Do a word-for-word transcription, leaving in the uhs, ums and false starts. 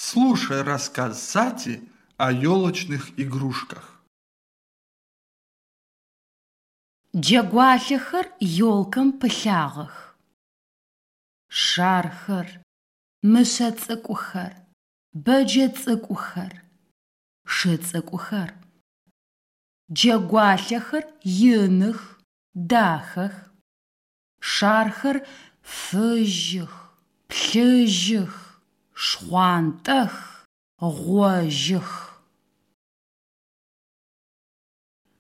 Слушай рассказ Сати о елочных игрушках. Джэгуалъэхэр елкам пылъагъэх. Шархэр, мышъэ цӏыкӏухэр, бэджэ цӏыкӏухэр, шы цӏыкӏухэр. Джэгуалъэхэр иных, дахэх. Шархэр фыжьых, плъыжьых, шхъуантӏэх, гъожьых.